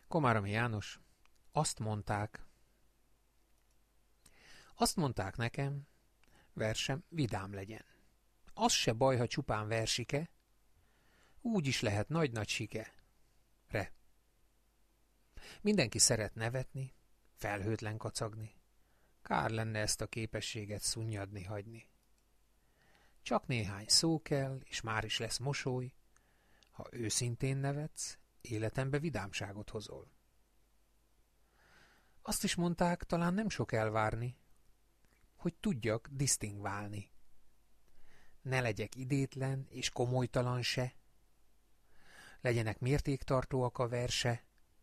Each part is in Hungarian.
Komáromi János, azt mondták nekem, versem vidám legyen. Az se baj, ha csupán versike, úgy is lehet nagy-nagy sike. Re. Mindenki szeret nevetni, felhőtlen kacagni. Kár lenne ezt a képességet szunnyadni hagyni. Csak néhány szó kell, és már is lesz mosoly. Ha őszintén nevetsz, életembe vidámságot hozol. Azt is mondták, talán nem sok elvárni, hogy tudjak disztingválni. Ne legyek idétlen és komolytalan se, legyenek mértéktartóak a verse,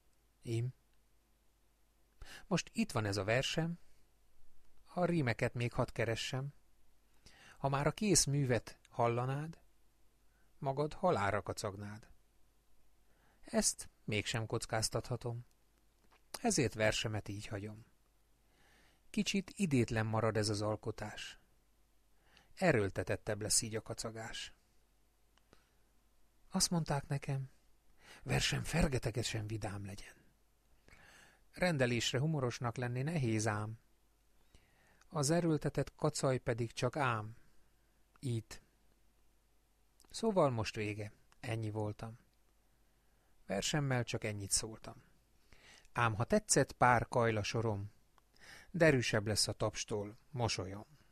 Most itt van ez a versem, a rímeket még hadd keressem. Ha már a kész művet hallanád, magad halálra kacagnád. Ezt mégsem kockáztathatom, ezért versemet így hagyom. Kicsit idétlen marad ez az alkotás. Erőltetettebb lesz így a kacagás. Azt mondták nekem, versem fergetegesen vidám legyen. Rendelésre humorosnak lenni nehéz ám. Az erőltetett kacaj pedig csak ám. Itt. Szóval most vége, ennyi voltam. Versemmel csak ennyit szóltam. Ám ha tetszett pár kajla sorom, derűsebb lesz a tapstól mosolyom.